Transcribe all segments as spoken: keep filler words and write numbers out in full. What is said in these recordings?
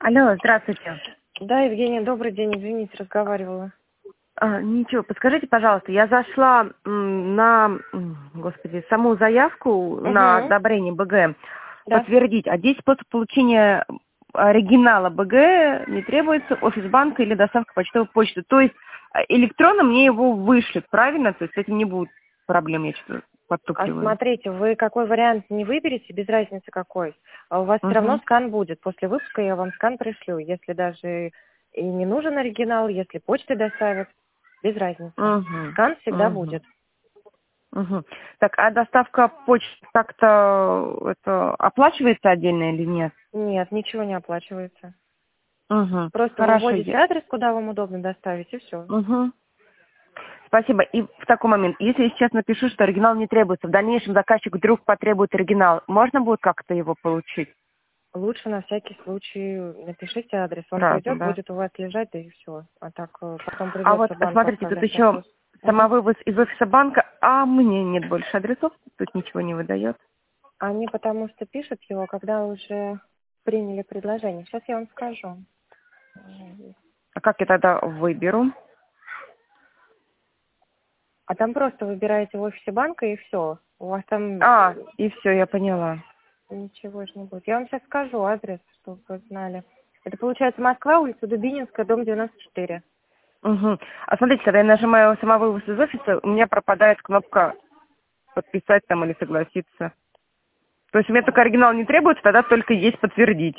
Алло, здравствуйте. Да, Евгения, добрый день. Извините, разговаривала. А, ничего, подскажите, пожалуйста, я зашла м, на, м, господи, саму заявку на Угу. одобрение БГ Да. подтвердить, а здесь после получения оригинала БГ не требуется офис банка или доставка почтовой почты. То есть а, электронно мне его вышлют, правильно? То есть с этим не будет проблем, я что-то А подтупливаю. смотрите, вы какой вариант не выберете, без разницы какой, а у вас все равно Угу. скан будет. После выпуска я вам скан пришлю. Если даже и не нужен оригинал, если почтой доставят, без разницы. Угу. Скан всегда Угу. будет. Угу. Так, а доставка почты как-то это оплачивается отдельно или нет? Нет, ничего не оплачивается. Угу. Просто вы Хорошо. вводите адрес, куда вам удобно доставить, и все. Угу. Спасибо. И в такой момент, если я сейчас напишу, что оригинал не требуется, в дальнейшем заказчик вдруг потребует оригинал, можно будет как-то его получить? Лучше на всякий случай напишите адрес. Он Сразу, придет, да? будет у вас лежать, да и все. А так э, потом А вот придется банку смотрите, тут оставлять еще вопрос. Мгм. самовывоз из офиса банка, а мне нет больше адресов, тут ничего не выдает. Они потому что пишут его, когда уже приняли предложение. Сейчас я вам скажу. А как я тогда выберу? А там просто выбираете в офисе банка и все. У вас там А, и все, я поняла. ничего же не будет. Я вам сейчас скажу адрес, чтобы вы знали. Это получается Москва, улица Дубининская, дом девяносто четыре. Угу. А смотрите, когда я нажимаю самовывоз из офиса, у меня пропадает кнопка подписать там или согласиться. То есть у меня только оригинал не требуется, тогда только есть подтвердить.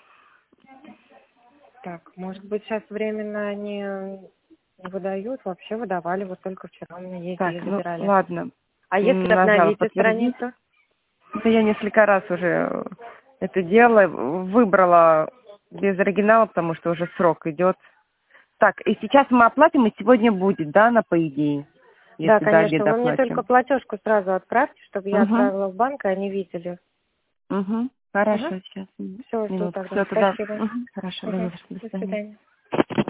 Так, может быть, сейчас временно они не выдают, вообще выдавали, вот только вчера у меня ездили, Так, ну забирали. ладно. А если М, Нажала обновите подтвердить. страницу? Это я несколько раз уже это делала, выбрала без оригинала, потому что уже срок идет. Так, и сейчас мы оплатим, и сегодня будет, да, на по идее, Да, если до конечно, обеда вы мне только оплатим. платежку сразу отправьте, чтобы я Угу, отправила в банк, и они видели. угу. Угу. Хорошо, сейчас. Все, жду Минутку. тогда. Все, тогда. Спасибо. Угу. Хорошо, до Угу. завтра. До До свидания. свидания.